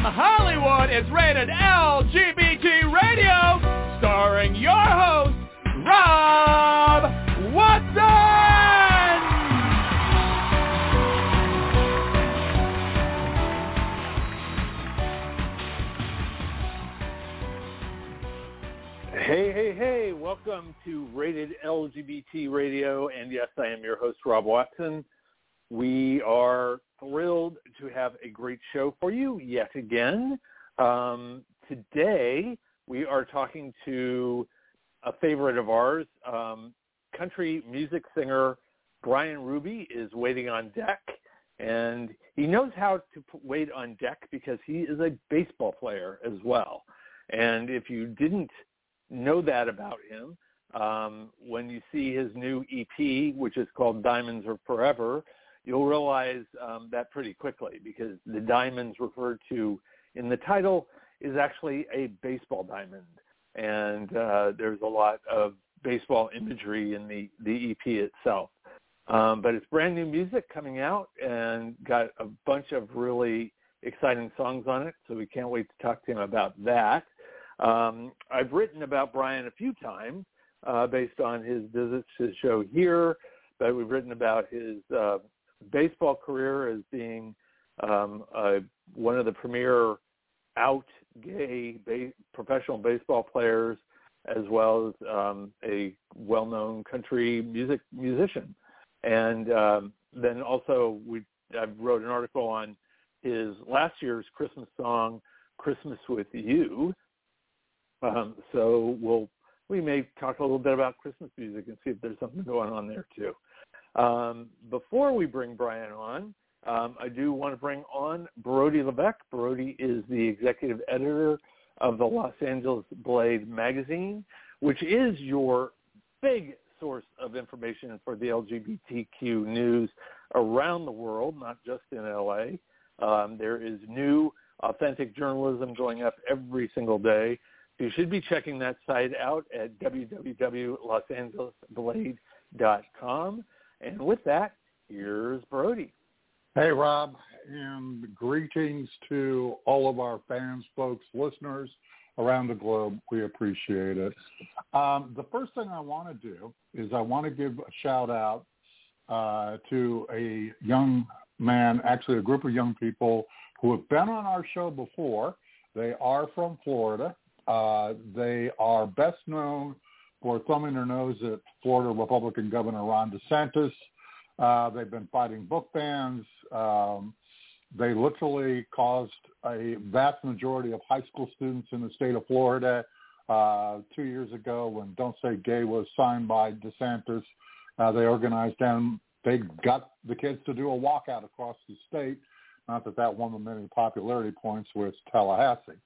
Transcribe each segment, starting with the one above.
Hollywood is rated LGBT Radio, starring your host, Rob Watson! Hey, welcome to Rated LGBT Radio, and yes, I am your host, Rob Watson. We are thrilled to have a great show for you yet again. Today, we are talking to a favorite of ours. Country music singer Brian Ruby is waiting on deck, and he knows how to wait on deck because he is a baseball player as well. And if you didn't know that about him, when you see his new EP, which is called Diamonds Are Forever, you'll realize that pretty quickly, because the diamonds referred to in the title is actually a baseball diamond. And there's a lot of baseball imagery in the EP itself. But it's brand new music coming out and got a bunch of really exciting songs on it, so we can't wait to talk to him about that. I've written about Brian a few times based on his visits to the show here, but we've written about his baseball career as being one of the premier out gay professional baseball players, as well as a well-known country musician. And then also I wrote an article on his last year's Christmas song, Christmas with You. So we may talk a little bit about Christmas music and see if there's something going on there too. Before we bring Brian on, I do want to bring on Brody Levesque. Brody is the executive editor of the Los Angeles Blade magazine, which is your big source of information for the LGBTQ news around the world, not just in LA. There is new, authentic journalism going up every single day. So you should be checking that site out at www.losangelesblade.com. And with that, here's Brody. Hey, Rob, and greetings to all of our fans, folks, listeners around the globe. We appreciate it. The first thing I want to do is I want to give a shout-out to a young man, actually a group of young people who have been on our show before. They are from Florida. They are best known for thumbing their nose at Florida Republican Governor Ron DeSantis. They've been fighting book bans. They literally caused a vast majority of high school students in the state of Florida 2 years ago when Don't Say Gay was signed by DeSantis. They organized them. They got the kids to do a walkout across the state. Not that won them many popularity points with Tallahassee.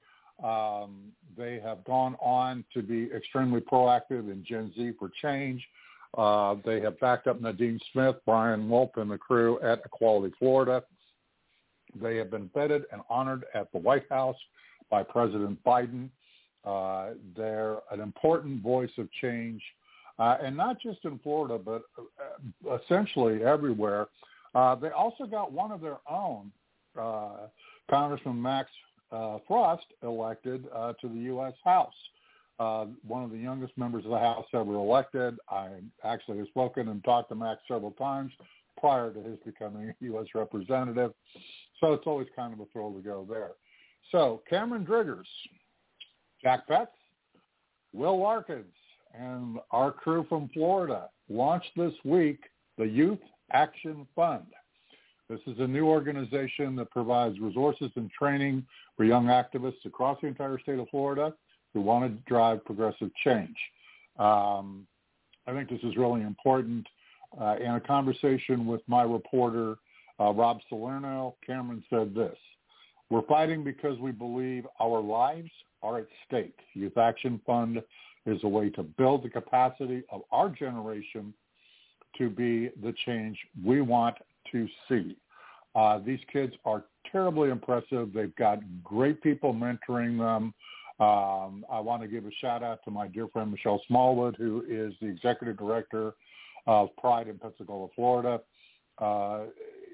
They have gone on to be extremely proactive in Gen Z for Change. They have backed up Nadine Smith, Brian Wolf, and the crew at Equality Florida. They have been feted and honored at the White House by President Biden. They're an important voice of change, and not just in Florida, but essentially everywhere. They also got one of their own, Congressman Max Frost, elected to the U.S. House. One of the youngest members of the House ever elected. I actually have spoken and talked to Max several times prior to his becoming a U.S. representative. So it's always kind of a thrill to go there. So Cameron Driggers, Jack Betts, Will Larkins, and our crew from Florida launched this week the Youth Action Fund. This is a new organization that provides resources and training for young activists across the entire state of Florida who want to drive progressive change. I think this is really important. In a conversation with my reporter, Rob Salerno, Cameron said this: "We're fighting because we believe our lives are at stake. Youth Action Fund is a way to build the capacity of our generation to be the change we want to see." These kids are terribly impressive. They've got great people mentoring them. I want to give a shout out to my dear friend Michelle Smallwood, who is the executive director of Pride in Pensacola, Florida.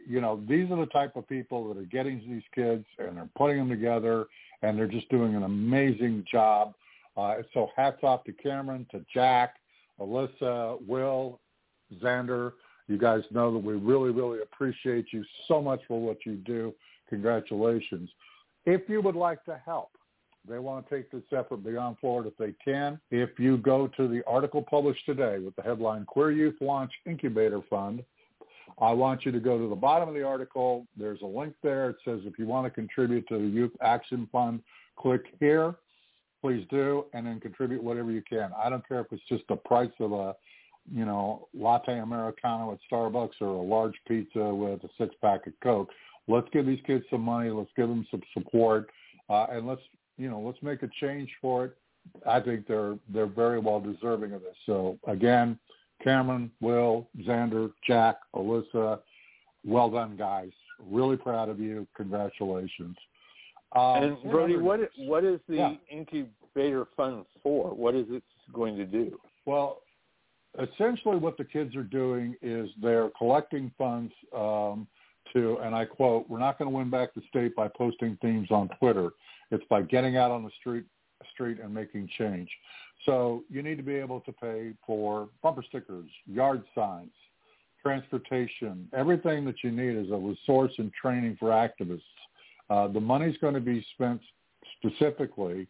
these are the type of people that are getting these kids and they're putting them together, and they're just doing an amazing job. So hats off to Cameron, to Jack, Alyssa, Will, Xander. You guys know that we really, really appreciate you so much for what you do. Congratulations. If you would like to help, they want to take this effort beyond Florida if they can. If you go to the article published today with the headline, Queer Youth Launch Incubator Fund, I want you to go to the bottom of the article. There's a link there. It says if you want to contribute to the Youth Action Fund, click here. Please do, and then contribute whatever you can. I don't care if it's just the price of a, latte Americano at Starbucks or a large pizza with a 6-pack of Coke. Let's give these kids some money. Let's give them some support, and let's make a change for it. I think they're very well deserving of this. So again, Cameron, Will, Xander, Jack, Alyssa, well done, guys. Really proud of you. Congratulations. And Brody, what is the incubator fund for? What is it going to do? Well, essentially what the kids are doing is they're collecting funds to, and I quote, "We're not going to win back the state by posting themes on Twitter. It's by getting out on the street and making change." So you need to be able to pay for bumper stickers, yard signs, transportation, everything that you need as a resource and training for activists. The money's going to be spent specifically,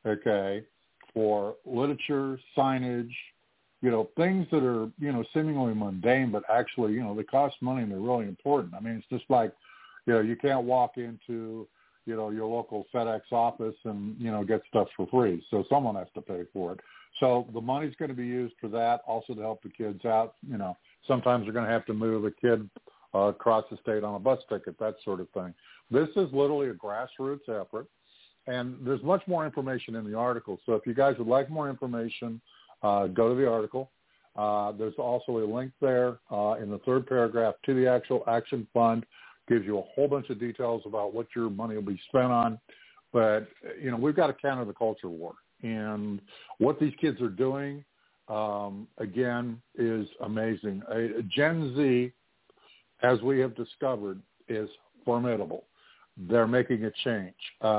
for literature, signage, things that are, seemingly mundane, but actually, they cost money and they're really important. I mean, it's just like, you can't walk into, your local FedEx office and, get stuff for free. So someone has to pay for it. So the money's going to be used for that, also to help the kids out. Sometimes they're going to have to move a kid across the state on a bus ticket, that sort of thing. This is literally a grassroots effort, and there's much more information in the article. So if you guys would like more information, go to the article. There's also a link there in the third paragraph to the actual Action Fund. Gives you a whole bunch of details about what your money will be spent on. But, we've got to counter the culture war. And what these kids are doing, again, is amazing. Gen Z, as we have discovered, is formidable. They're making a change.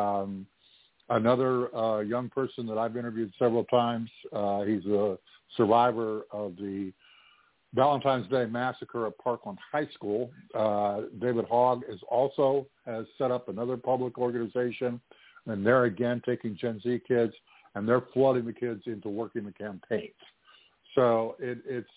Another young person that I've interviewed several times, he's a survivor of the Valentine's Day massacre at Parkland High School. David Hogg has set up another public organization, and they're again taking Gen Z kids, and they're flooding the kids into working the campaigns. So it's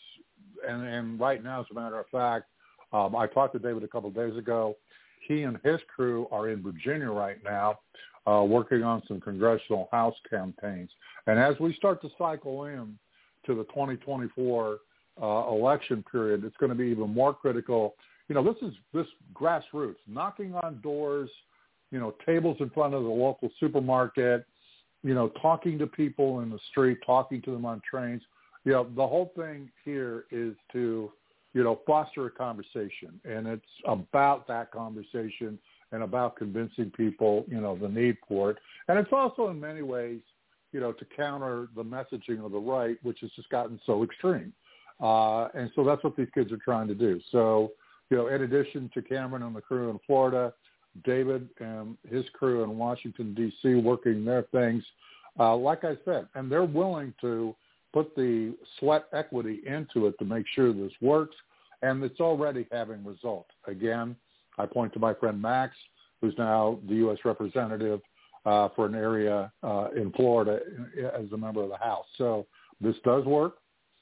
right now, as a matter of fact, I talked to David a couple of days ago. He and his crew are in Virginia right now, working on some congressional House campaigns. And as we start to cycle in to the 2024 election period, it's going to be even more critical. This grassroots, knocking on doors, tables in front of the local supermarket, talking to people in the street, talking to them on trains. The whole thing here is to, foster a conversation. And it's about that conversation and about convincing people, the need for it. And it's also in many ways, to counter the messaging of the right, which has just gotten so extreme. And so that's what these kids are trying to do. So, in addition to Cameron and the crew in Florida, David and his crew in Washington, D.C. working their things, like I said, and they're willing to put the sweat equity into it to make sure this works, and it's already having results. Again, I point to my friend Max, who's now the U.S. representative for an area in Florida as a member of the House. So this does work,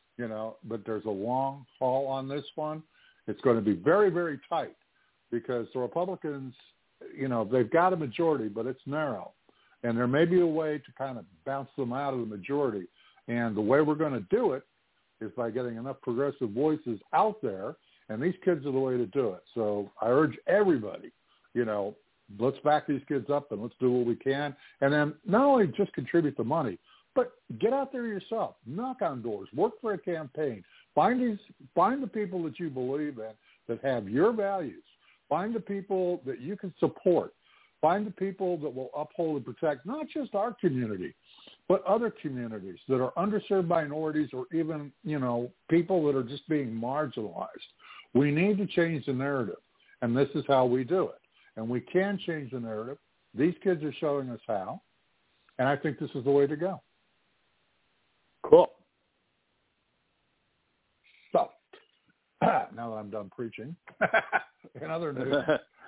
but there's a long haul on this one. It's going to be very, very tight because the Republicans, they've got a majority, but it's narrow. And there may be a way to kind of bounce them out of the majority. And the way we're going to do it is by getting enough progressive voices out there, and these kids are the way to do it. So I urge everybody, let's back these kids up and let's do what we can. And then not only just contribute the money, but get out there yourself, knock on doors, work for a campaign, find the people that you believe in that have your values, find the people that you can support, find the people that will uphold and protect not just our community, but other communities that are underserved minorities or even, people that are just being marginalized. We need to change the narrative. and this is how we do it. And we can change the narrative. These kids are showing us how, and I think this is the way to go. Cool. So, now that I'm done preaching, in other news,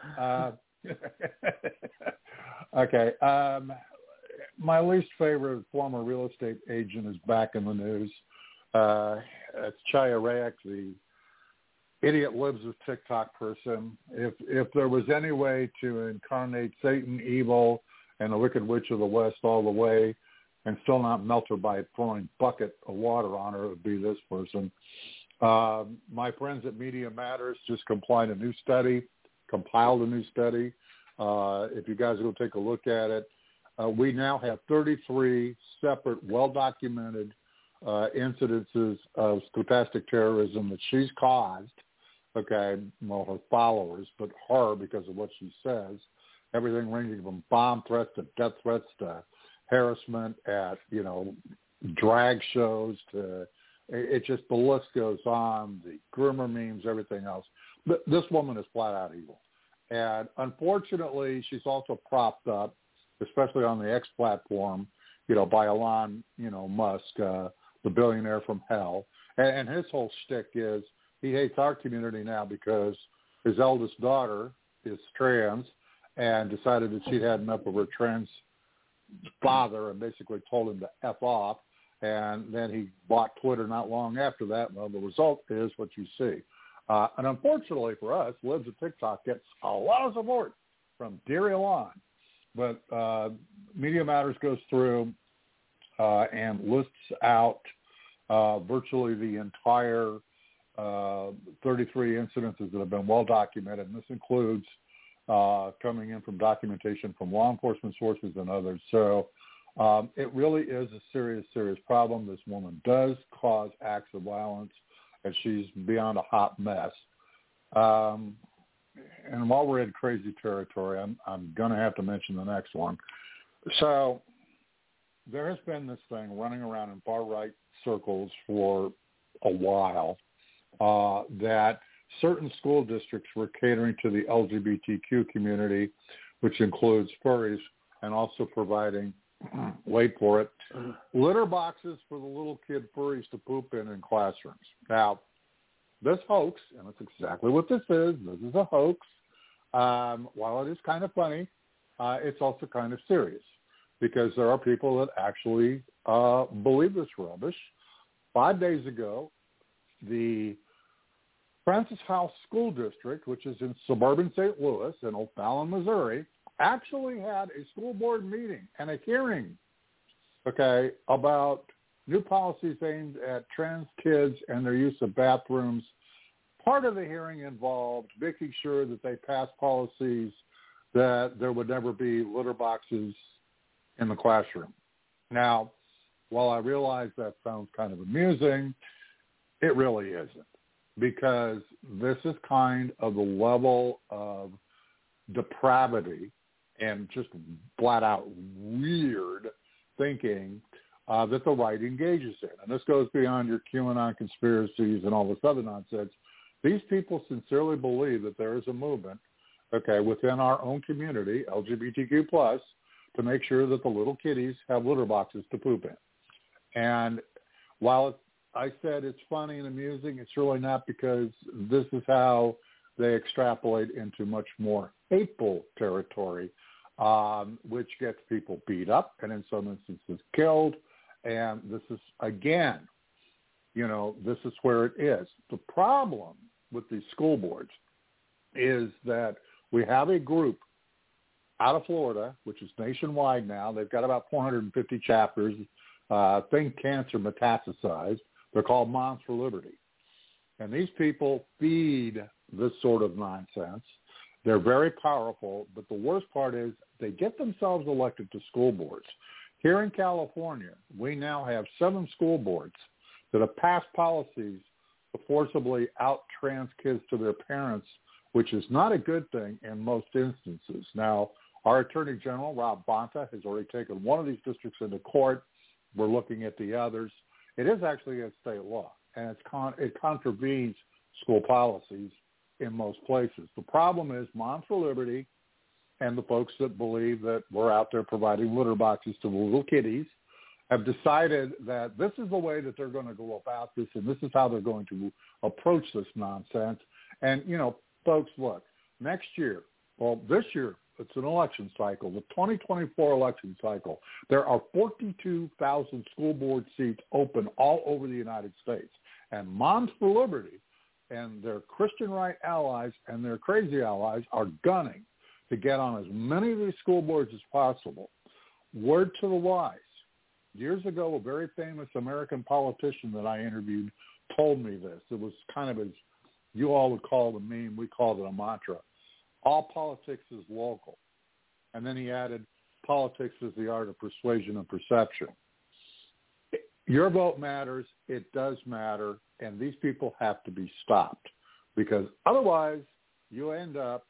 okay, my least favorite former real estate agent is back in the news. It's Chaya Raick, the idiot lives with TikTok person. If there was any way to incarnate Satan, evil, and the Wicked Witch of the West all the way and still not melt her by throwing a bucket of water on her, it would be this person. My friends at Media Matters just compiled a new study. If you guys will take a look at it, we now have 33 separate, well-documented incidences of stochastic terrorism that she's caused. Okay, well, her followers, but her because of what she says. Everything ranging from bomb threats to death threats to harassment at, drag shows to, it just, the list goes on, the groomer memes, everything else. But this woman is flat out evil. And unfortunately, she's also propped up, especially on the X platform, by Elon, Musk, the billionaire from hell. And his whole shtick is he hates our community now because his eldest daughter is trans and decided that she'd had enough of her trans father and basically told him to F off. And then he bought Twitter not long after that. Well, the result is what you see. And unfortunately for us, Libs of TikTok gets a lot of support from dear Elon. But Media Matters goes through and lists out virtually the entire 33 incidences that have been well documented. And this includes coming in from documentation from law enforcement sources and others. So it really is a serious, serious problem. This woman does cause acts of violence, and she's beyond a hot mess. And while we're in crazy territory, I'm going to have to mention the next one. So there has been this thing running around in far-right circles for a while that certain school districts were catering to the LGBTQ community, which includes furries, and also providing, wait for it, litter boxes for the little kid furries to poop in classrooms. Now, this hoax, and that's exactly what this is a hoax. While it is kind of funny, it's also kind of serious because there are people that actually believe this rubbish. 5 days ago, the Francis House School District, which is in suburban St. Louis in O'Fallon, Missouri, actually had a school board meeting and a hearing, about new policies aimed at trans kids and their use of bathrooms. Part of the hearing involved making sure that they passed policies that there would never be litter boxes in the classroom. Now, while I realize that sounds kind of amusing, it really isn't, because this is kind of the level of depravity and just flat out weird thinking that the right engages in. And this goes beyond your QAnon conspiracies and all this other nonsense. These people sincerely believe that there is a movement, within our own community, LGBTQ+, to make sure that the little kiddies have litter boxes to poop in. And while I said it's funny and amusing, it's really not, because this is how they extrapolate into much more hateful territory, which gets people beat up and in some instances killed. And this is, again, this is where it is. The problem with these school boards is that we have a group out of Florida, which is nationwide now. They've got about 450 chapters. Think cancer metastasized. They're called Moms for Liberty. And these people feed this sort of nonsense. They're very powerful, but the worst part is they get themselves elected to school boards. Here in California, we now have 7 school boards that have passed policies to forcibly out trans kids to their parents, which is not a good thing in most instances. Now, our Attorney General, Rob Bonta, has already taken one of these districts into court. We're looking at the others. It is actually against state law, and it contravenes school policies in most places. The problem is Moms for Liberty and the folks that believe that we're out there providing litter boxes to little kitties have decided that this is the way that they're going to go about this, and this is how they're going to approach this nonsense. And, folks, look, next year, this year, it's an election cycle, the 2024 election cycle. There are 42,000 school board seats open all over the United States. And Moms for Liberty and their Christian right allies and their crazy allies are gunning to get on as many of these school boards as possible. Word to the wise. Years ago, a very famous American politician that I interviewed told me this. It was kind of as you all would call it a meme. We called it a mantra. All politics is local. And then he added, politics is the art of persuasion and perception. Your vote matters. It does matter. And these people have to be stopped because otherwise you end up,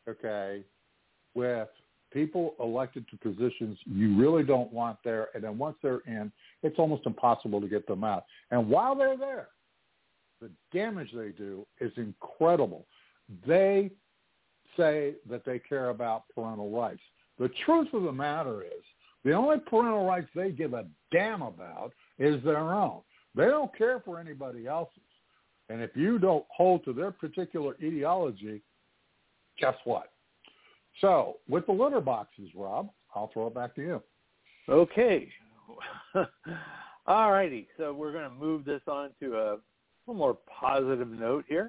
with people elected to positions you really don't want there. And then once they're in, it's almost impossible to get them out. And while they're there, the damage they do is incredible. They say that they care about parental rights. The truth of the matter is the only parental rights they give a damn about is their own. They don't care for anybody else's. And if you don't hold to their particular ideology, guess what? So with the litter boxes, Rob, I'll throw it back to you. Okay. All righty. So we're going to move this on to a little more positive note here.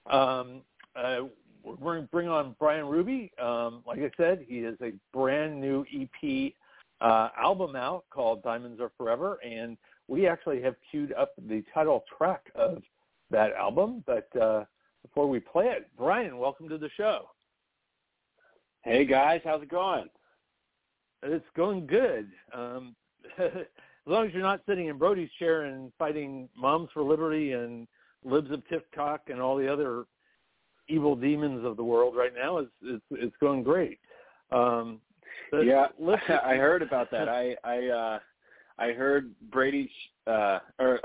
We're going to bring on Brian Ruby. Like I said, he has a brand new EP album out called Diamonds Are Forever, and we actually have queued up the title track of that album. But before we play it, Brian, welcome to the show. Hey, guys. How's it going? It's going good. As long as you're not sitting in Brody's chair and fighting Moms for Liberty and Libs of TikTok and all the other evil demons of the world right now, it's going great. Yeah, listen, I heard about that. I heard Brady's I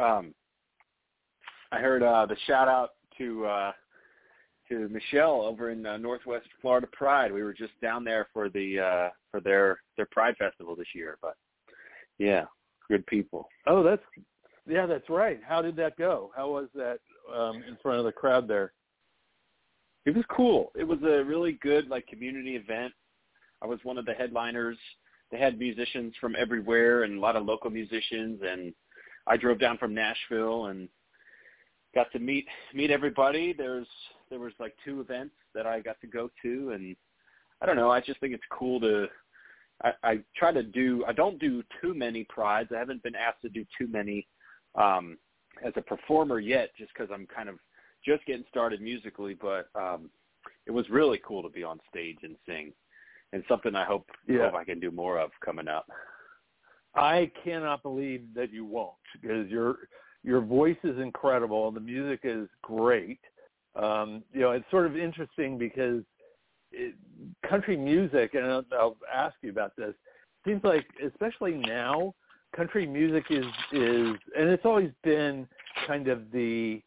heard the shout out to Michelle over in Northwest Florida Pride. We were just down there for the for their Pride Festival this year. But yeah, good people. Oh, that's right. How did that go? How was that in front of the crowd there? It was cool. It was a really good community event. I was one of the headliners. They had musicians from everywhere and a lot of local musicians, and I drove down from Nashville and got to meet everybody. There was 2 events that I got to go to, and I don't know, I just think it's cool to I don't do too many prides. I haven't been asked to do too many as a performer yet, just because I'm kind of just getting started musically, but it was really cool to be on stage and sing, and something I hope I can do more of coming up. I cannot believe that you won't, because your voice is incredible. The music is great. It's sort of interesting because country music, and I'll ask you about this, seems like, especially now, country music is and it's always been kind of the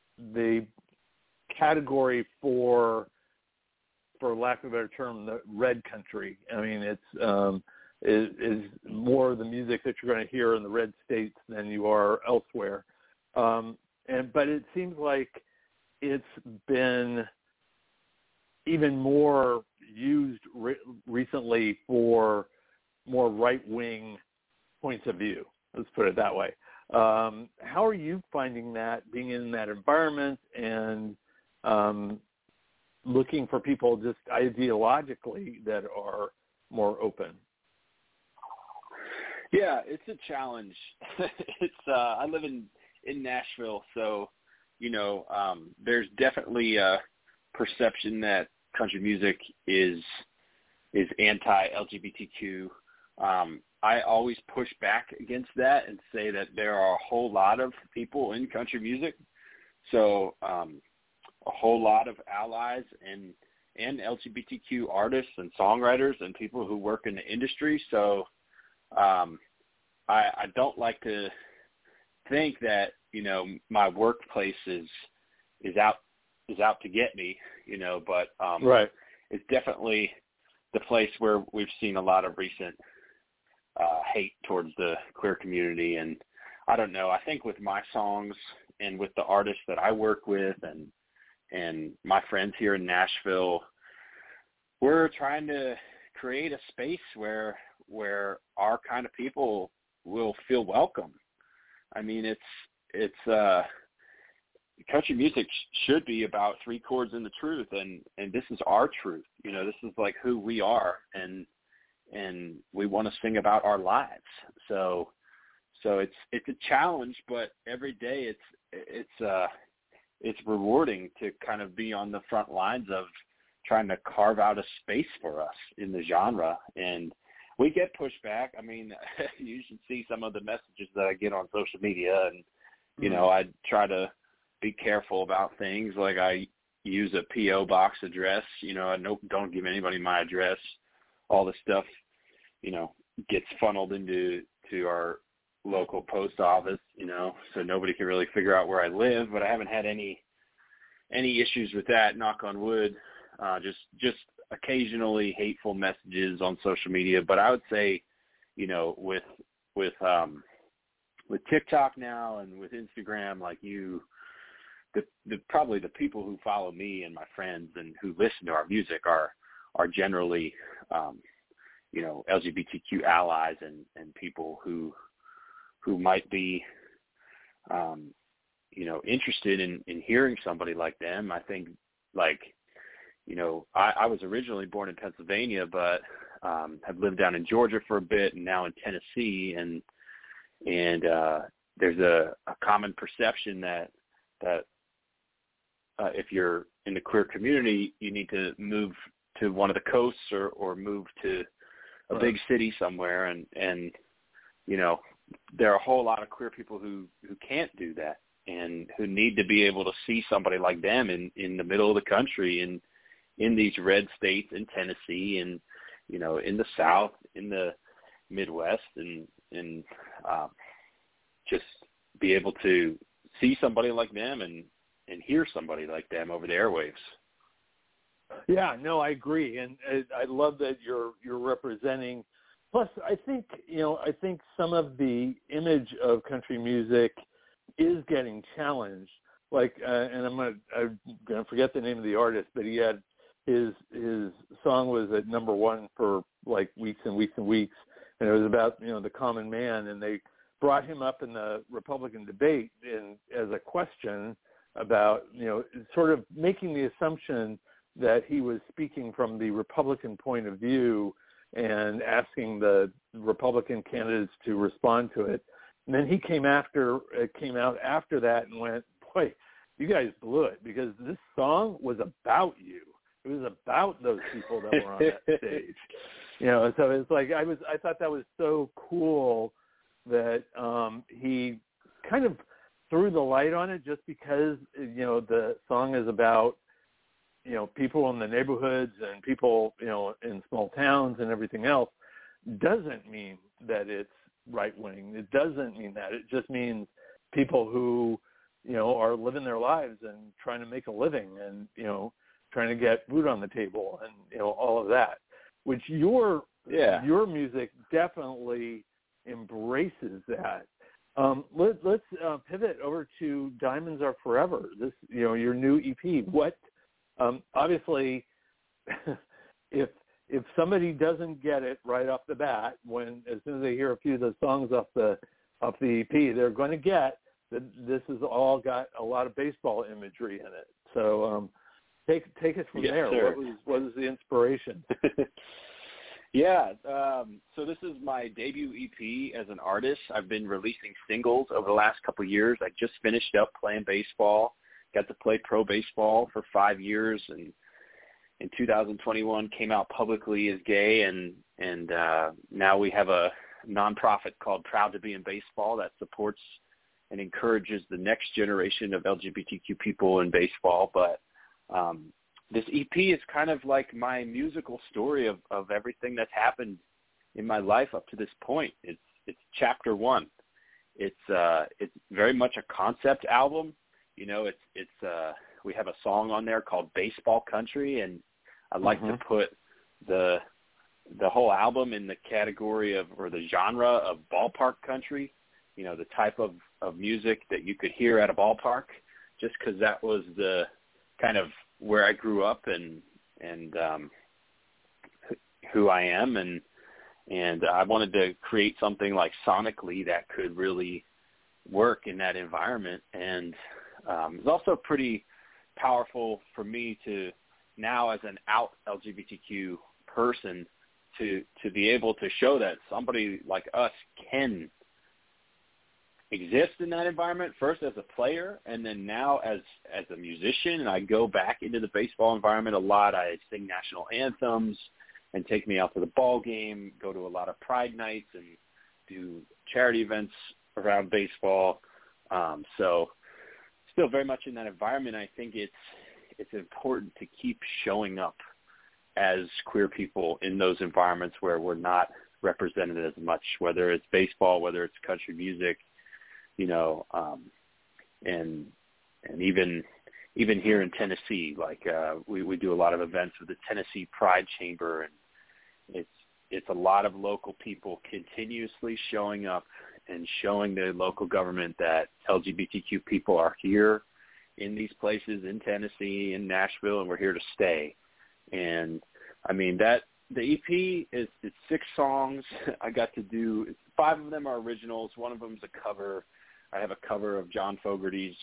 category for lack of a better term, the red country. I mean, it's is more the music that you're going to hear in the red states than you are elsewhere. But it seems like it's been even more used recently for more right-wing points of view. Let's put it that way. How are you finding that, being in that environment and looking for people just ideologically that are more open? Yeah, it's a challenge. I live in Nashville, so there's definitely a perception that country music is anti-LGBTQ. I always push back against that and say that there are a whole lot of people in country music, so a whole lot of allies and LGBTQ artists and songwriters and people who work in the industry. So I don't like to think that my workplace is out is out to get me, but right. It's definitely the place where we've seen a lot of recent hate towards the queer community. And I don't know, I think with my songs and with the artists that I work with and my friends here in Nashville, we're trying to create a space where our kind of people will feel welcome. I mean, it's country music should be about three chords and the truth, and this is our truth. This is like who we are, and we want to sing about our lives. So it's a challenge, but every day it's rewarding to kind of be on the front lines of trying to carve out a space for us in the genre. And we get pushback. I mean, you should see some of the messages that I get on social media, and I try to be careful about things. Like I use a P.O. box address, I don't give anybody my address. All this stuff, gets funneled into our local post office, so nobody can really figure out where I live, but I haven't had any issues with that, knock on wood. Just occasionally hateful messages on social media. But I would say, with TikTok now and with Instagram, like probably the people who follow me and my friends and who listen to our music are generally, LGBTQ allies and people who might be, interested in hearing somebody like them. I think, I was originally born in Pennsylvania, but have lived down in Georgia for a bit and now in Tennessee. And there's a common perception that if you're in the queer community, you need to move to one of the coasts or move to a big city somewhere. And there are a whole lot of queer people who can't do that and who need to be able to see somebody like them in the middle of the country and in these red states in Tennessee and, in the South, in the Midwest, and just be able to see somebody like them and hear somebody like them over the airwaves. Yeah, no, I agree. And I love that you're representing. Plus, I think some of the image of country music is getting challenged. Like, and I'm gonna forget the name of the artist, but he had his song was at number one for like weeks and weeks and weeks, and it was about the common man, and they brought him up in the Republican debate as a question about sort of making the assumption that he was speaking from the Republican point of view and asking the Republican candidates to respond to it. And then he came out after that and went, boy, you guys blew it, because this song was about you. It was about those people that were on that stage. So it's like I thought that was so cool that he kind of threw the light on it, just because the song is about people in the neighborhoods and people in small towns and everything else, doesn't mean that it's right wing. It doesn't mean that. It just means people who are living their lives and trying to make a living and trying to get food on the table and all of that, which your music definitely embraces that. Let's pivot over to Diamonds Are Forever. This, your new EP. What, obviously, if somebody doesn't get it right off the bat, as soon as they hear a few of the songs off the EP, they're going to get that this has all got a lot of baseball imagery in it. So take it from there. Sir. What was the inspiration? So this is my debut EP as an artist. I've been releasing singles over the last couple of years. I just finished up playing baseball, got to play pro baseball for 5 years, and in 2021 came out publicly as gay, and now we have a nonprofit called Proud to Be in Baseball that supports and encourages the next generation of LGBTQ people in baseball. But this EP is kind of like my musical story of everything that's happened in my life up to this point. It's chapter one. It's very much a concept album. It's we have a song on there called Baseball Country, and I like to put the whole album in the category of, or the genre of ballpark country, you know, the type of music that you could hear at a ballpark, just because that was the kind of where I grew up and who I am, and I wanted to create something like sonically that could really work in that environment. And it's also pretty powerful for me to now, as an out LGBTQ person, to be able to show that somebody like us can exist in that environment, first as a player, and then now as a musician. And I go back into the baseball environment a lot. I sing national anthems and take me out to the ball game, go to a lot of pride nights and do charity events around baseball. So still very much in that environment. I think it's important to keep showing up as queer people in those environments where we're not represented as much, whether it's baseball, whether it's country music, you know, and even here in Tennessee, like we do a lot of events with the Tennessee Pride Chamber, and it's a lot of local people continuously showing up and showing the local government that LGBTQ people are here in these places in Tennessee, in Nashville, and we're here to stay. And I mean, the EP it's 6 songs. I got to do 5 of them are originals. One of them is a cover. I have a cover of John Fogerty's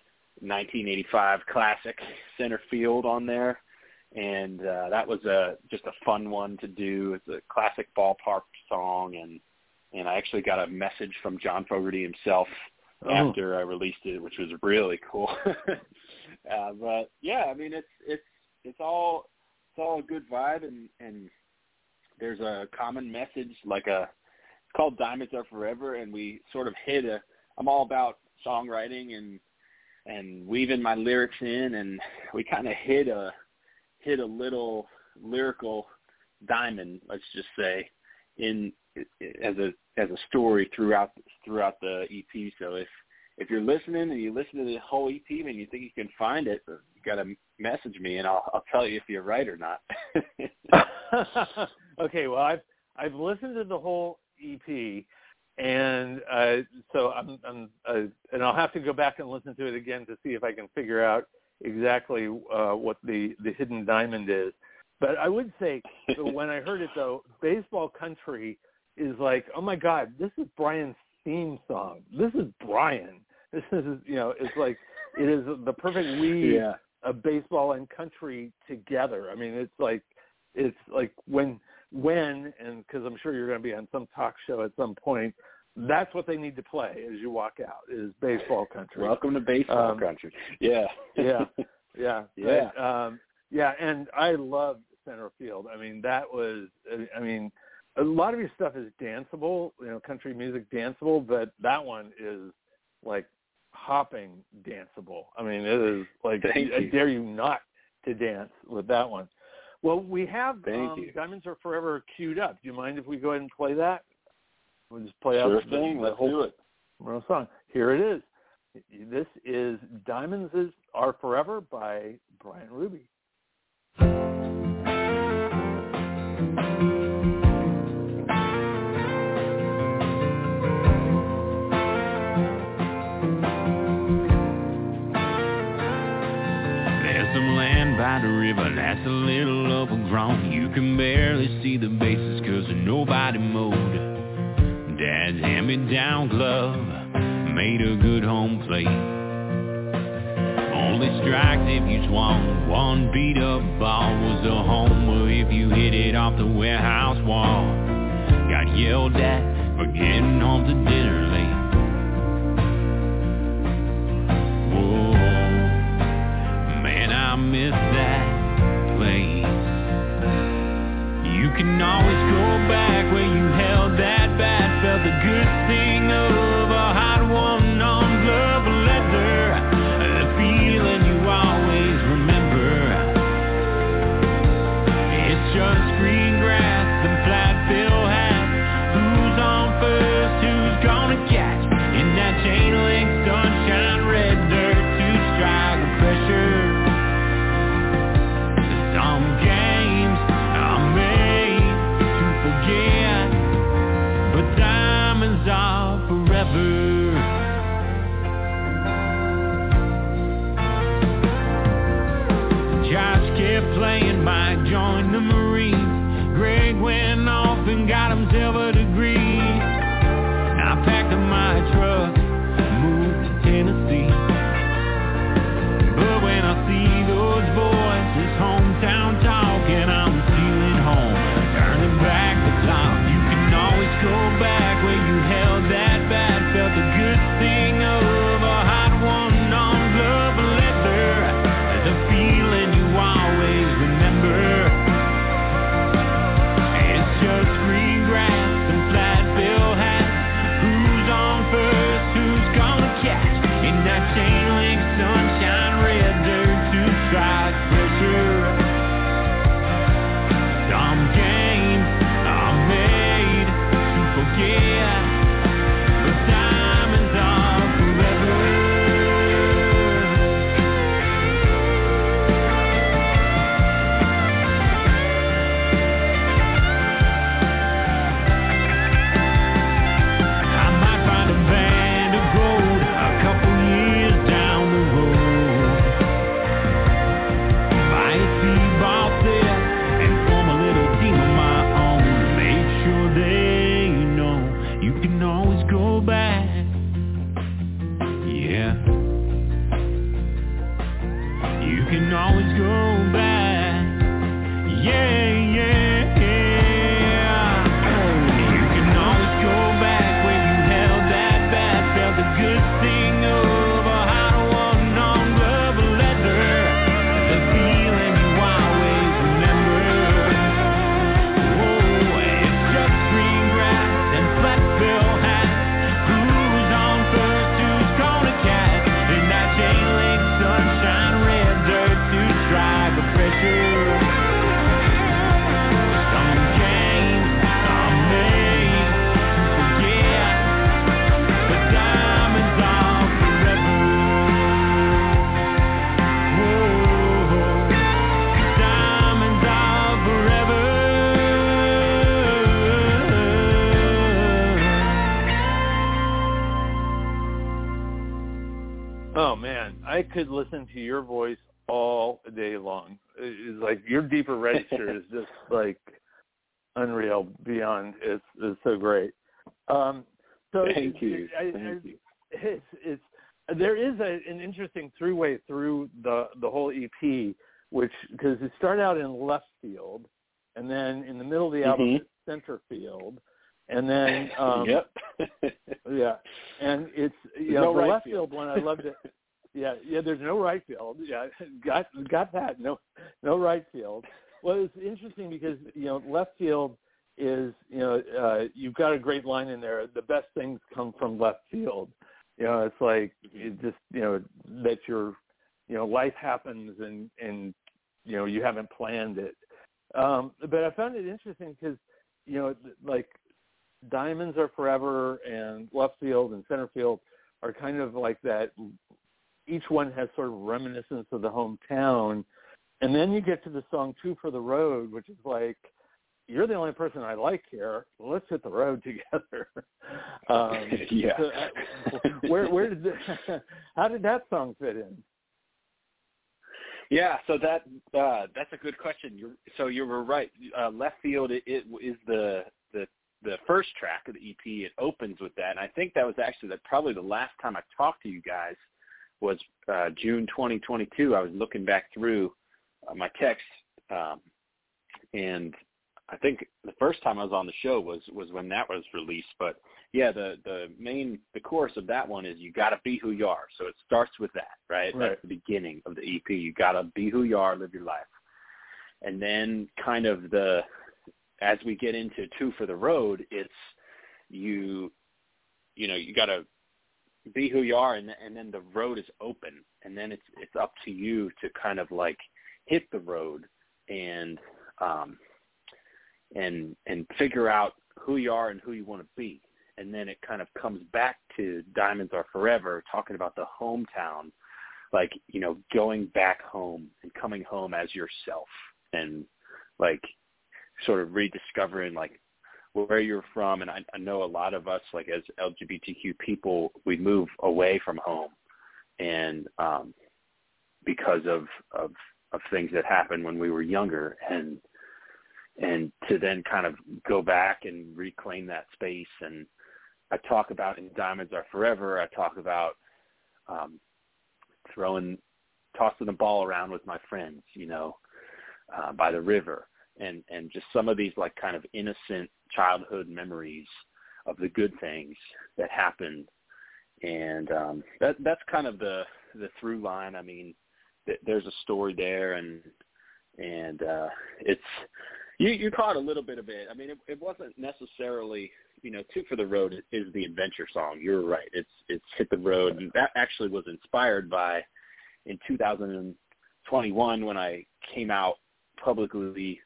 1985 classic Center Field on there, and that was just a fun one to do. It's a classic ballpark song, and I actually got a message from John Fogerty himself after I released it, which was really cool. But yeah, I mean, it's all a good vibe, and there's a common message, it's called Diamonds Are Forever, and we sort of I'm all about songwriting and weaving my lyrics in, and we kind of hit a little lyrical diamond, let's just say, in as a story throughout the EP. So if you're listening and you listen to the whole EP and you think you can find it, you got to message me and I'll tell you if you're right or not. Okay, well I've listened to the whole EP, and so and I'll have to go back and listen to it again to see if I can figure out exactly what the hidden diamond is. But I would say when I heard it though, Baseball Country is like, oh my God, this is Brian's theme song. This is Brian. This is, you know, it's like, it is the perfect weave of baseball and country together. I mean, it's like when, and because I'm sure you're going to be on some talk show at some point, that's what they need to play as you walk out, is Baseball Country. Welcome to Baseball Country. Yeah. Yeah. Yeah. But, and I love Center Field. I mean, a lot of your stuff is danceable, you know, country music danceable, but that one is like hopping danceable. I mean, it is like, I dare you not to dance with that one. Well, we have Diamonds Are Forever queued up. Do you mind if we go ahead and play that? We'll just play out the whole song. Here it is. This is Diamonds Are Forever by Brian Ruby. By the river that's a little overgrown. You can barely see the bases cause nobody mowed. Dad's hand-me-down glove made a good home plate. Only strikes if you swung. One beat-up ball was a homer if you hit it off the warehouse wall. Got yelled at for getting home to dinner late. Whoa, man, I miss that place. You can always go back where you held that bat, felt the good sting of a hot one-on glove leather, the feeling you always remember. It's just green grass and flat fill hats. Who's on first, who's gonna catch in that chain link sunshine, red dirt, two-strike pressure. Marines. Greg went off and got himself a degree. I packed up my truck, moved to Tennessee. But when I see those voices, hometown talking, I'm stealing home, turning back the clock. You can always go back where you held that bat, felt the good sting of a hot one on glove leather, the feeling you always remember. It's just green grass and flat bill hats. Who's on first? Who's gonna catch in that chain link sunshine, red dirt, two strike pressure? Some games are made to forget, but diamonds are forever. I might find a band of gold a couple years down the road. Buy a T-ball set and form a little team of my own. Make sure they know you can always go back. Yeah, you can always go back. Yeah, yeah, yeah. You can always go back where you held that bat, felt the good sting of a hot one on glove leather, the feeling you always remember. Oh, it's just green grass and flat bill hats. Who's on first? Who's gonna catch in that chain link sunshine, red dirt, two stripe of pressure? Some games are made to forget, but diamonds are forever. Whoa, diamonds are forever. Oh man, I could listen to your voice all day long. It's like your deeper register is just like unreal, beyond. It's so great. So Thank you. Thank you. It's there is an interesting three-way through the whole EP, which because it started out in left field, and then in the middle of the album it's center field, and then Yep. yeah, and it's No the right left field. field one I loved it. Yeah, there's no right field. Yeah, got that. No right field. Well, it's interesting because left field is you've got a great line in there. The best things come from left field. It's like it just that your life happens and you haven't planned it. But I found it interesting because like diamonds are forever and left field and center field are kind of like that. Each one has sort of reminiscence of the hometown. And then you get to the song Two for the Road, which is like, you're the only person I like here. Let's hit the road together. Yeah. So, where did how did that song fit in? Yeah, so that's a good question. You were right. Left Field it is the first track of the EP. It opens with that, and I think that was actually probably the last time I talked to you guys was June 2022. I was looking back through my texts, and I think the first time I was on the show was when that was released. But yeah, the chorus of that one is "You Gotta Be Who You Are." So it starts with that, right? That's the beginning of the EP. You gotta be who you are, live your life, and then kind of as we get into Two for the Road, it's you gotta be who you are, and then the road is open, and then it's up to you to kind of like hit the road and figure out who you are and who you want to be. And then it kind of comes back to Diamonds Are Forever, talking about the hometown, like, going back home and coming home as yourself and like sort of rediscovering like where you're from. And I know a lot of us, like as LGBTQ people, we move away from home and because of things that happened when we were younger. And to then kind of go back and reclaim that space. And I talk about in Diamonds Are Forever, I talk about tossing the ball around with my friends, by the river, and just some of these like kind of innocent childhood memories of the good things that happened. And that's kind of the through line. I mean, there's a story there, and it's you caught a little bit of it. I mean, it wasn't necessarily, Two for the Road is the adventure song. You're right. It's Hit the Road, and that actually was inspired by in 2021 when I came out publicly.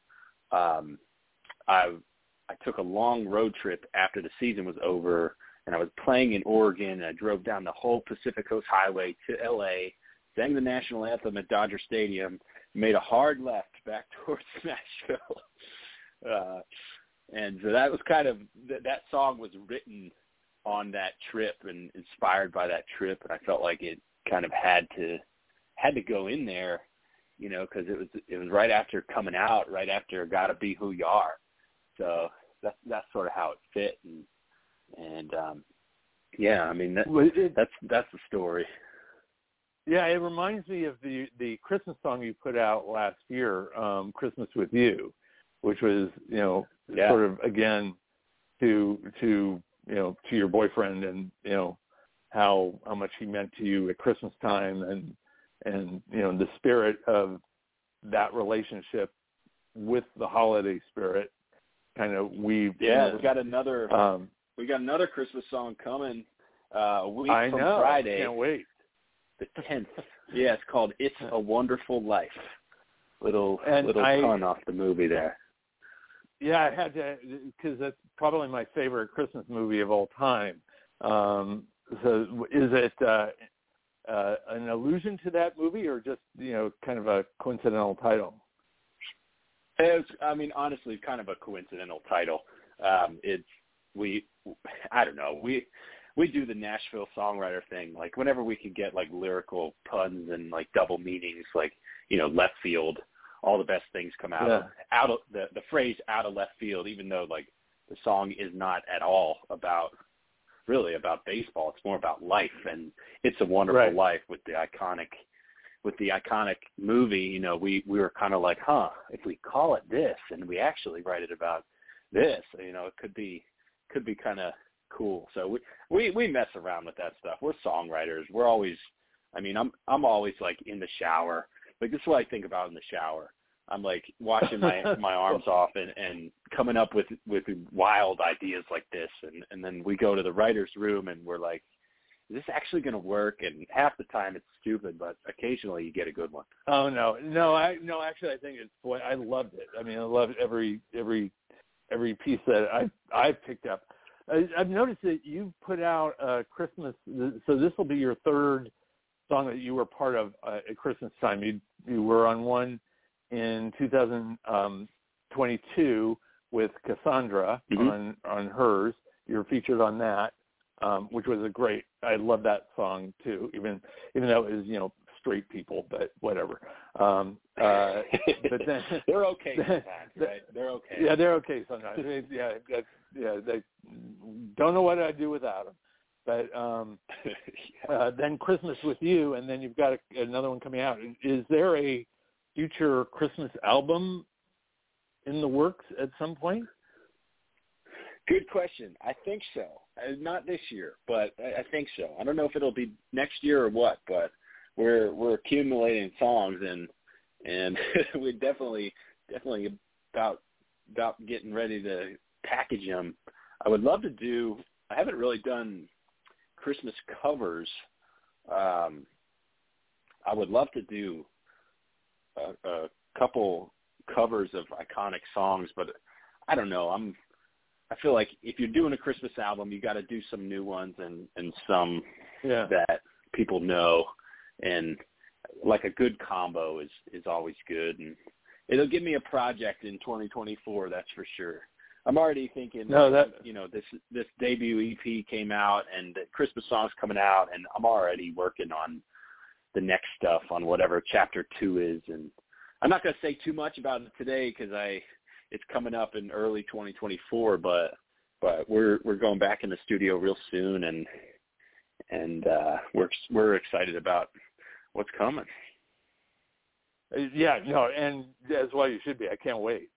I took a long road trip after the season was over, and I was playing in Oregon. And I drove down the whole Pacific Coast Highway to L.A., sang the national anthem at Dodger Stadium, made a hard left back towards Nashville. And so that was kind of that song was written on that trip and inspired by that trip, and I felt like it kind of had to go in there, because it was right after coming out, right after Gotta Be Who You Are. So that's sort of how it fit, and yeah, I mean that's the story. Yeah, it reminds me of the Christmas song you put out last year, "Christmas with You," which was sort of again to your boyfriend and how much he meant to you at Christmas time, and the spirit of that relationship with the holiday spirit kind of weaved. Yeah, we got another Christmas song coming a week from Friday. I can't wait. The 10th. Yeah, it's called "It's a Wonderful Life." Little pun off the movie there. Yeah, I had to, because that's probably my favorite Christmas movie of all time. So is it an allusion to that movie, or just kind of a coincidental title? Honestly, kind of a coincidental title. I don't know. We do the Nashville songwriter thing. Like whenever we can get like lyrical puns and like double meanings, like left field, all the best things come out of the phrase "out of left field," even though like the song is not at all about baseball. It's more about life, and "It's a Wonderful Life" with the iconic movie. We were kind of like, if we call it this and we actually write it about this, it could be kind of cool. So we mess around with that stuff. We're songwriters. We're always, I'm always like in the shower. Like this is what I think about in the shower. I'm like washing my arms off and coming up with wild ideas like this. And then we go to the writer's room and we're like, is this actually going to work? And half the time it's stupid, but occasionally you get a good one. Oh, no. Actually, I think I loved it. I loved every piece that I've picked up. I've noticed that you put out Christmas. So this will be your third song that you were part of at Christmas time. You were on one in 2022 with Cassandra on hers. You were featured on that, which was I love that song too, even though it was straight people, but whatever. But then they're okay sometimes, right? They're okay. Yeah, they're okay sometimes. They don't know what I'd do without them. But then Christmas with You, and then you've got another one coming out. Is there a future Christmas album in the works at some point? Good question. I think so. Not this year, but I think so. I don't know if it'll be next year or what, but we're accumulating songs, and we're definitely about getting ready to package them. I would love to do. I haven't really done Christmas covers. I would love to do a couple covers of iconic songs, but I don't know. I feel like if you're doing a Christmas album, you got to do some new ones and some that people know, and like a good combo is always good, and it'll give me a project in 2024. That's for sure. I'm already thinking, this debut EP came out and the Christmas song's coming out, and I'm already working on the next stuff on whatever chapter 2 is. And I'm not going to say too much about it today because it's coming up in early 2024, but we're going back in the studio real soon, and we're excited about what's coming. Yeah, no, and as well you should be. I can't wait.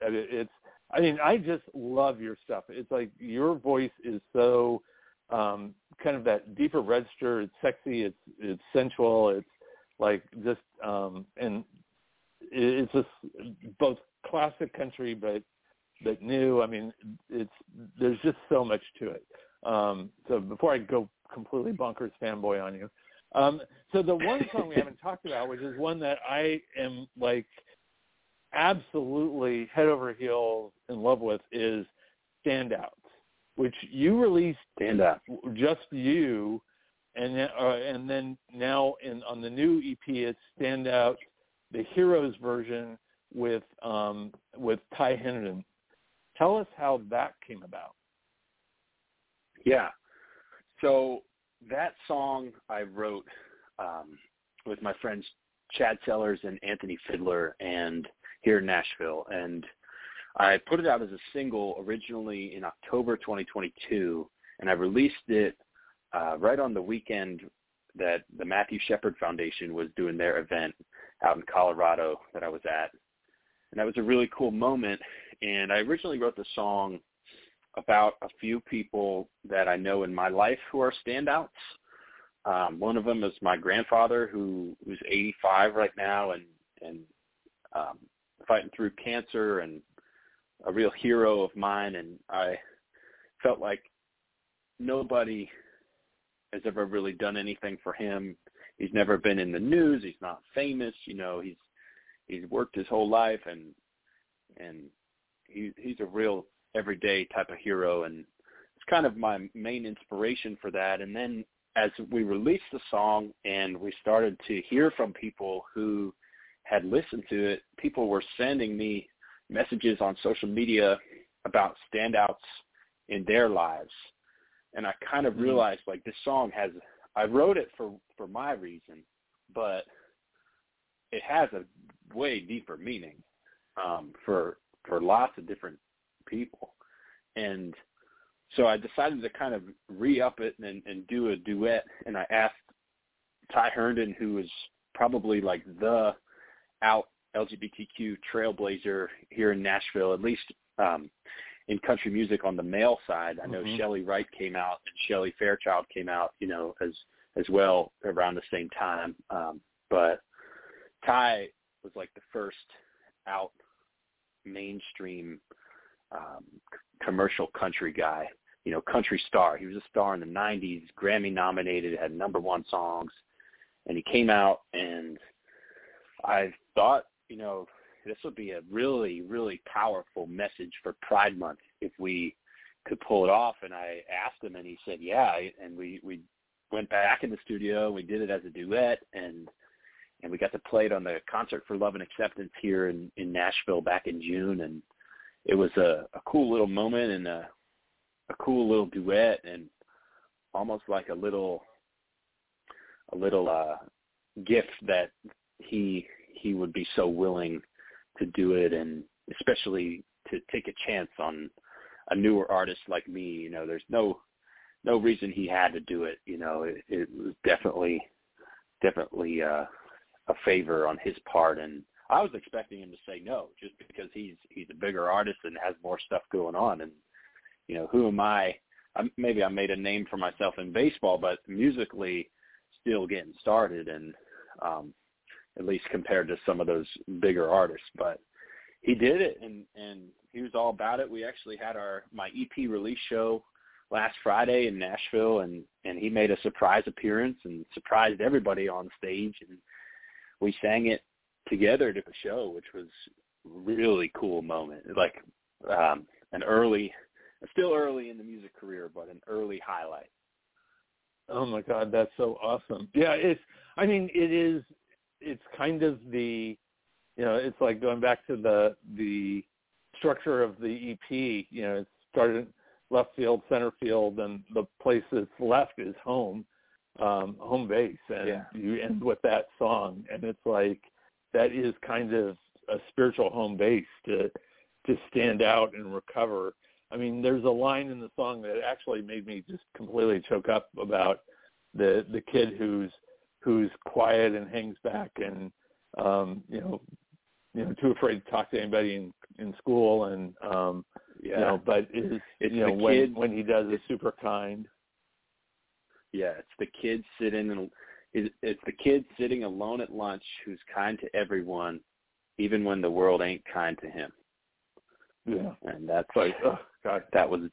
I just love your stuff. It's like your voice is so kind of that deeper register. It's sexy. It's sensual. It's like just and it's just both classic country, but new. I mean, there's just so much to it. So before I go completely bonkers fanboy on you, so the one song we haven't talked about, which is one that I am like absolutely head over heels in love with, is Standouts, which you released just you, and then now on the new EP it's Standouts, the Heroes version with Ty Hendon. Tell us how that came about. Yeah. So that song I wrote with my friends Chad Sellers and Anthony Fiddler and here in Nashville. And I put it out as a single originally in October 2022, and I released it right on the weekend that the Matthew Shepard Foundation was doing their event out in Colorado that I was at. And that was a really cool moment. And I originally wrote the song about a few people that I know in my life who are standouts. One of them is my grandfather, who's 85 right now and fighting through cancer, and a real hero of mine. And I felt like nobody has ever really done anything for him. He's never been in the news. He's not famous. You know, he's worked his whole life, and he's a real everyday type of hero, and it's kind of my main inspiration for that. And then as we released the song and we started to hear from people who had listened to it, people were sending me messages on social media about standouts in their lives. And I kind of realized, like, this song I wrote it for my reason, but it has a way deeper meaning for lots of different people. And so I decided to kind of re-up it and do a duet. And I asked Ty Herndon, who is probably like the out LGBTQ trailblazer here in Nashville, at least in country music on the male side. I know Shelley Wright came out and Shelley Fairchild came out, you know, as well around the same time. But Ty was like the first out mainstream commercial country guy, you know, country star. He was a star in the 90s, Grammy nominated, had #1 songs, and he came out, and I thought, you know, this would be a really, really powerful message for Pride Month if we could pull it off. And I asked him, and he said, yeah. And we went back in the studio. We did it as a duet, and we got to play it on the Concert for Love and Acceptance here in Nashville back in June. And it was a cool little moment and a cool little duet, and almost like a little gift that he would be so willing to do it, and especially to take a chance on a newer artist like me. You know, there's no reason he had to do it. You know, it was definitely a favor on his part, and I was expecting him to say no, just because he's a bigger artist and has more stuff going on. And, you know, who am I? Maybe I made a name for myself in baseball, but musically still getting started, and at least compared to some of those bigger artists. But he did it, and he was all about it. We actually had my EP release show last Friday in Nashville, and he made a surprise appearance and surprised everybody on stage, and we sang it together to the show, which was a really cool moment. Like still early in the music career, but an early highlight. Oh my God, that's so awesome. Yeah, it's kind of the, you know, it's like going back to the structure of the EP. You know, it started left field, center field, and the place that's left is home base. And you end with that song, and it's like, that is kind of a spiritual home base to to stand out and recover. I mean, there's a line in the song that actually made me just completely choke up about the kid who's quiet and hangs back and too afraid to talk to anybody in school, and but when he does is super kind. Yeah, it's the kid sitting alone at lunch who's kind to everyone, even when the world ain't kind to him. Yeah, and that's like, oh God, that was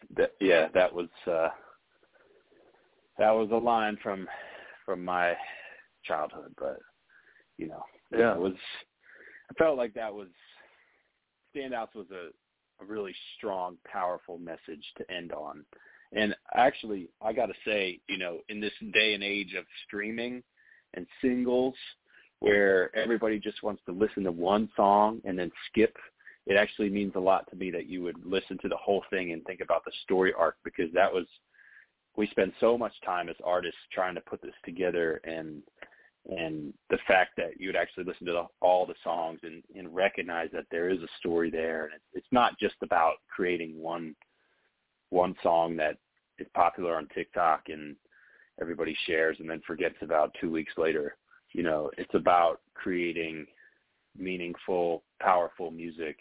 a line from my childhood, but it was. I felt like that was Standouts was a really strong, powerful message to end on. And actually, I got to say, in this day and age of streaming and singles where everybody just wants to listen to one song and then skip, it actually means a lot to me that you would listen to the whole thing and think about the story arc, because we spend so much time as artists trying to put this together, and the fact that you would actually listen to all the songs and recognize that there is a story there. And it's not just about creating one song that is popular on TikTok and everybody shares and then forgets about 2 weeks later. It's about creating meaningful, powerful music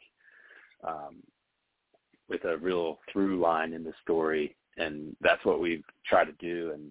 with a real through line in the story. And that's what we've tried to do. And,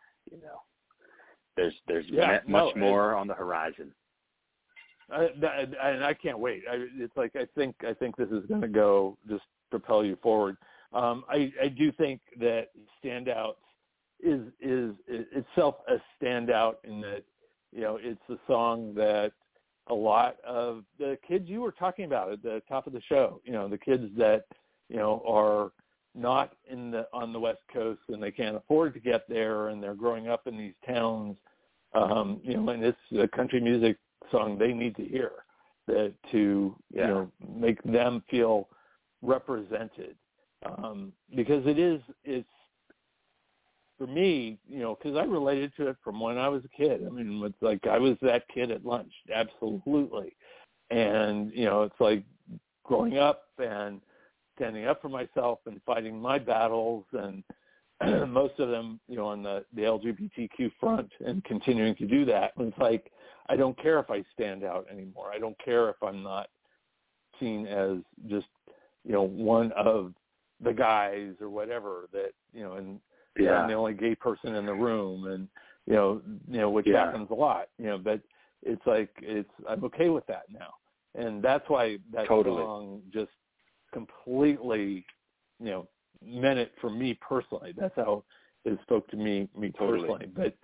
there's much more on the horizon. And I can't wait. It's like I think this is going to go just propel you forward. I do think that Standouts is itself a standout in that it's a song that a lot of the kids you were talking about at the top of the show, the kids that are not on the West Coast and they can't afford to get there, and they're growing up in these towns, and it's a country music song they need to hear to make them feel represented, because it's for me, because I related to it from when I was a kid. I mean, it's like I was that kid at lunch, absolutely, and it's like growing up and standing up for myself and fighting my battles, and most of them, on the LGBTQ front, and continuing to do that. And it's like, I don't care if I stand out anymore. I don't care if I'm not seen as just, one of the guys or whatever that, and I'm the only gay person in the room, and, which happens a lot, but it's like, I'm okay with that now. And that's why that song just completely, meant it for me personally. That's how it spoke to me personally. But,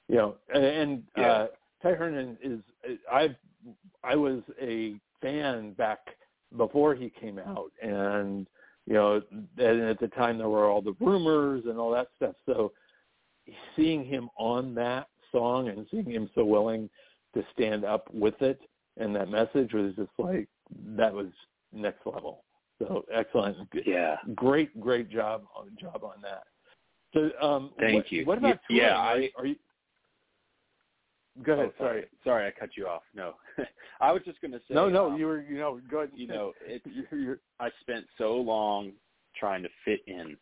Ty Herndon I was a fan back before he came out, and, and at the time there were all the rumors and all that stuff. So seeing him on that song and seeing him so willing to stand up with it, and that message was just like, that was next level. So excellent. Yeah. Great job on that. So thank you. What about touring? Are you go ahead. Oh, sorry, I cut you off. No. I was just going to say. No, you were, go ahead. I spent so long trying to fit in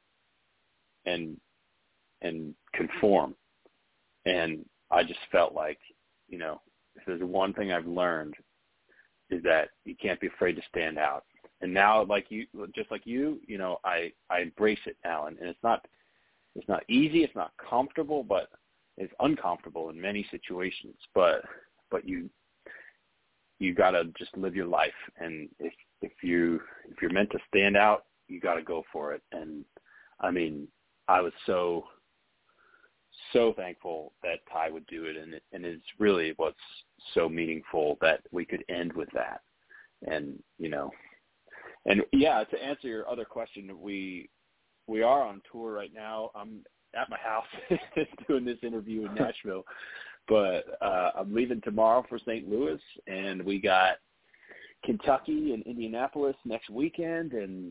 and conform. And I just felt like, if there's one thing I've learned, is that you can't be afraid to stand out. And now, just like you, I embrace it now, and it's not easy, it's not comfortable, but it's uncomfortable in many situations. But you gotta just live your life, and if you're meant to stand out, you gotta go for it. And I mean, I was so thankful that Ty would do it, and it's really what's so meaningful that we could end with that. And And to answer your other question, we are on tour right now. I'm at my house doing this interview in Nashville, but I'm leaving tomorrow for St. Louis, and we got Kentucky and Indianapolis next weekend, and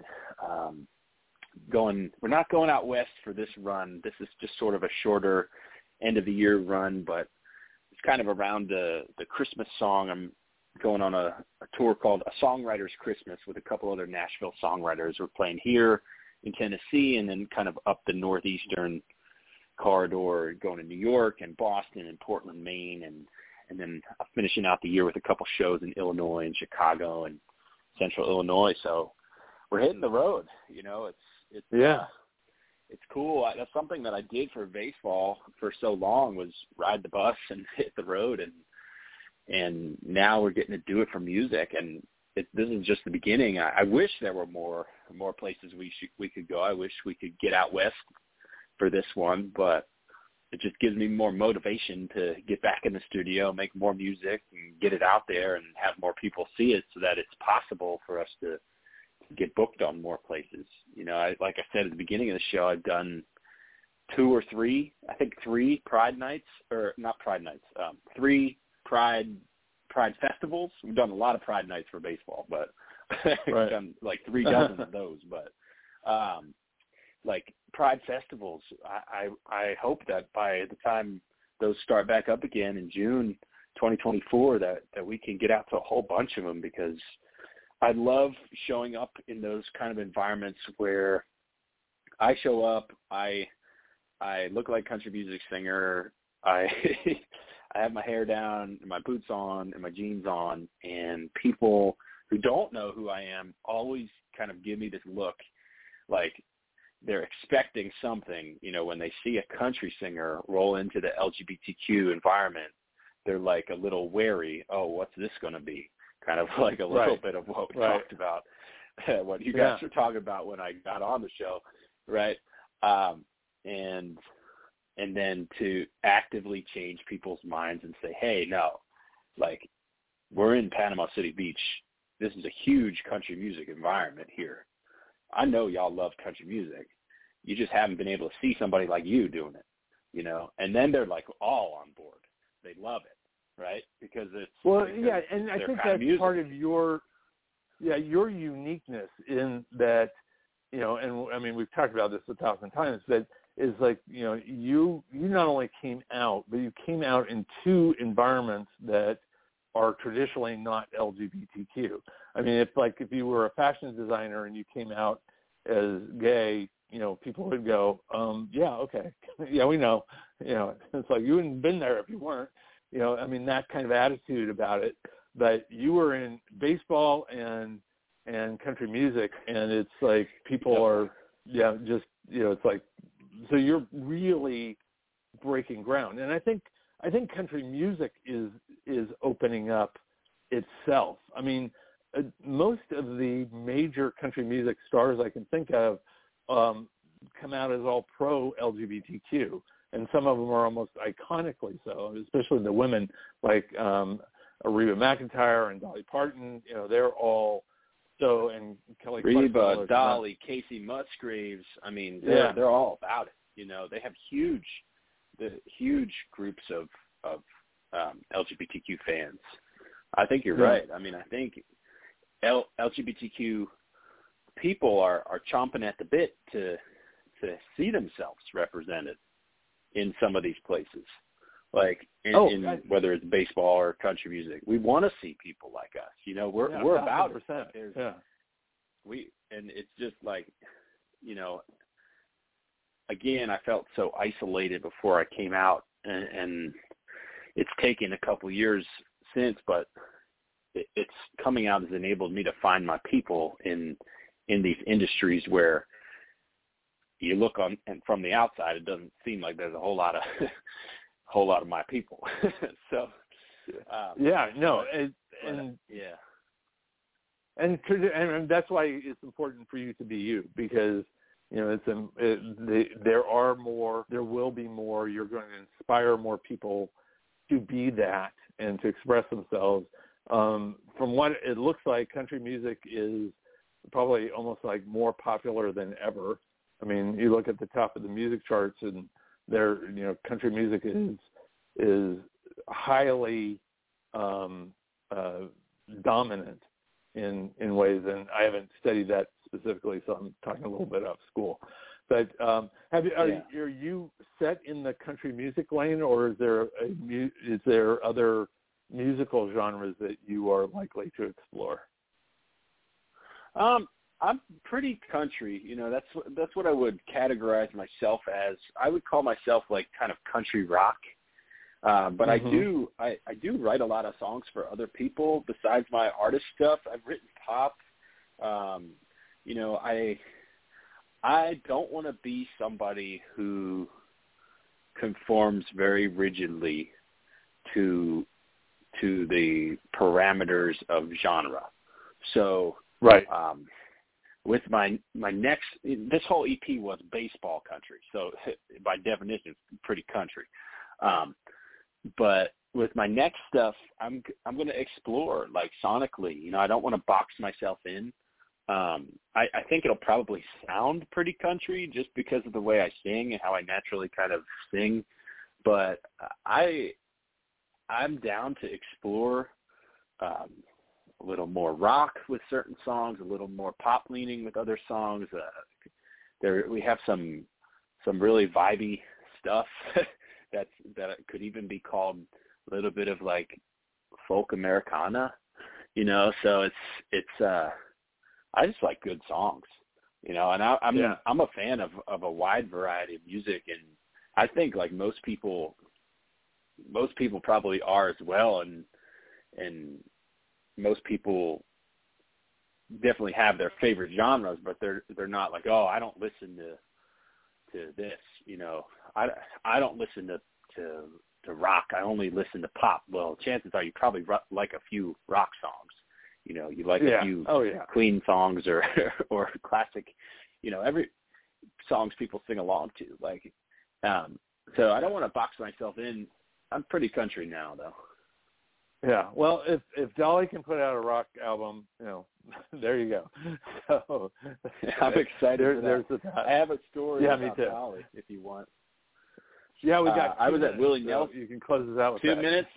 we're not going out west for this run. This is just sort of a shorter end of the year run, but it's kind of around the Christmas song I'm going on a tour called A Songwriter's Christmas with a couple other Nashville songwriters. We're playing here in Tennessee and then kind of up the northeastern corridor, going to New York and Boston and Portland, Maine, and then finishing out the year with a couple shows in Illinois and Chicago and Central Illinois. So we're hitting the road. You know, it's cool. That's something that I did for baseball for so long, was ride the bus and hit the road, and now we're getting to do it for music, and this is just the beginning. I wish there were more places we could go. I wish we could get out west for this one, but it just gives me more motivation to get back in the studio, make more music, and get it out there and have more people see it, so that it's possible for us to get booked on more places. You know, like I said at the beginning of the show, I've done 3 Pride nights, or not Pride nights, 3 Pride festivals. We've done a lot of Pride nights for baseball, but we've done like 3 dozen of those. But like Pride festivals, I hope that by the time those start back up again in June 2024, that we can get out to a whole bunch of them, because I love showing up in those kind of environments where I show up, I look like country music singer, I have my hair down and my boots on and my jeans on, and people who don't know who I am always kind of give me this look like they're expecting something. You know, when they see a country singer roll into the LGBTQ environment, they're like a little wary. Oh, what's this going to be? Kind of like a little bit of what we talked about, what you guys were talking about when I got on the show, right? And then to actively change people's minds and say, hey, no, like, we're in Panama City Beach. This is a huge country music environment here. I know y'all love country music. You just haven't been able to see somebody like you doing it, you know? And then they're like all on board. They love it, right? Because it's and I think that's part of your uniqueness in that, you know, and I mean, we've talked about this 1,000 times, that is like, you know, you not only came out, but you came out in 2 environments that are traditionally not LGBTQ. I mean, if you were a fashion designer and you came out as gay, you know, people would go, yeah, okay. Yeah, we know. You know, it's like you wouldn't have been there if you weren't. You know, I mean, that kind of attitude about it. But you were in baseball and country music, and it's like people are, just, you know, it's like, so you're really breaking ground. And I think country music is opening up itself. I mean, most of the major country music stars I can think of come out as all pro-LGBTQ, and some of them are almost iconically so, especially the women like Reba McEntire and Dolly Parton. You know, they're all so, and Kelly Reba, Dolly, Casey Musgraves. I mean, they're all about it. You know, they have huge groups of LGBTQ fans. I think you're right. I mean, I think LGBTQ people are chomping at the bit to see themselves represented in some of these places, like in whether it's baseball or country music. We want to see people like us. You know, we're about it. And it's just like, you know, again, I felt so isolated before I came out, and it's taken a couple years since, but it's coming out has enabled me to find my people in these industries where you look on, and from the outside, it doesn't seem like there's a whole lot of my people. So, and that's why it's important for you to be you, because, you know, there will be more. You're going to inspire more people to be that and to express themselves. From what it looks like, country music is probably almost like more popular than ever. I mean, you look at the top of the music charts, and country music is highly dominant in ways, and I haven't studied that specifically, so I'm talking a little bit out of school. But are you set in the country music lane, or is there other musical genres that you are likely to explore? I'm pretty country. You know, that's what I would categorize myself as. I would call myself like kind of country rock. But I do write a lot of songs for other people besides my artist stuff. I've written pop. You know, I don't want to be somebody who conforms very rigidly to the parameters of genre. So right. With my next, this whole EP was baseball country, so by definition, it's pretty country. But with my next stuff, I'm going to explore like sonically. You know, I don't want to box myself in. I think it'll probably sound pretty country just because of the way I sing and how I naturally kind of sing. But I'm down to explore a little more rock with certain songs, a little more pop leaning with other songs. We have some really vibey stuff that could even be called a little bit of like folk Americana, you know. So it's I just like good songs, you know, and I'm a fan of a wide variety of music, and I think like most people probably are as well, and most people definitely have their favorite genres, but they're not like, oh, I don't listen to this, you know. I don't listen to rock. I only listen to pop. Well, chances are you probably like a few rock songs. You know, you like a few Queen songs or classic, you know, every songs people sing along to. Like, so I don't want to box myself in. I'm pretty country now, though. Yeah, well, if Dolly can put out a rock album, you know, there you go. So I'm excited. I have a story about me too. Dolly, if you want. Yeah, we got. I was at Willie Nelson. So you can close this out with 2 minutes.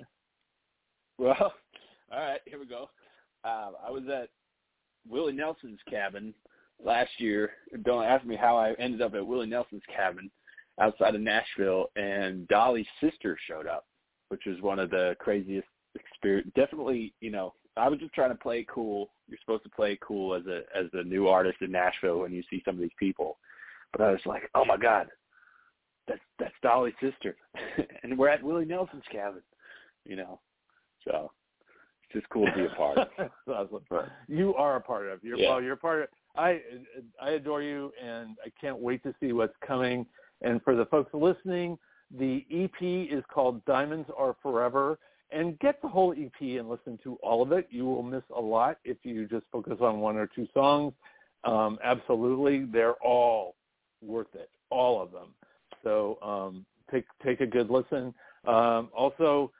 Well, all right, here we go. I was at Willie Nelson's cabin last year. Don't ask me how I ended up at Willie Nelson's cabin outside of Nashville, and Dolly's sister showed up, which was one of the craziest experience. Definitely, you know, I was just trying to play cool. You're supposed to play cool as a new artist in Nashville when you see some of these people. But I was like, oh my God, that's Dolly's sister, and we're at Willie Nelson's cabin, you know. So it's just cool to be a part of. Awesome. You are a part of. You're part of. I adore you, and I can't wait to see what's coming. And for the folks listening, the EP is called Diamonds Are Forever. And get the whole EP and listen to all of it. You will miss a lot if you just focus on one or two songs. Absolutely. They're all worth it, all of them. So take a good listen. Also,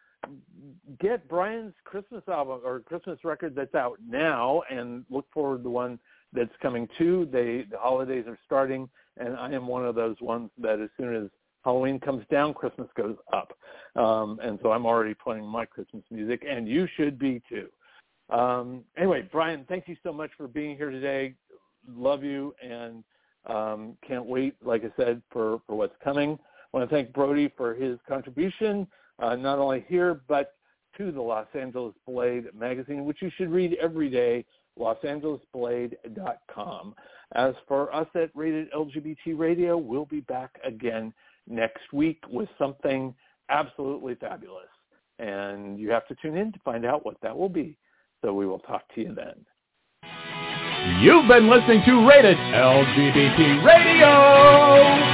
get Brian's Christmas album or Christmas record that's out now, and look forward to the one that's coming too. The holidays are starting, and I am one of those ones that as soon as Halloween comes down, Christmas goes up. And so I'm already playing my Christmas music, and you should be too. Anyway, Brian, thank you so much for being here today. Love you, and can't wait, like I said, for what's coming. I want to thank Brody for his contribution, not only here, but to the Los Angeles Blade magazine, which you should read every day, losangelesblade.com. As for us at Rated LGBT Radio, we'll be back again next week with something absolutely fabulous. And you have to tune in to find out what that will be. So we will talk to you then. You've been listening to Rated LGBT Radio.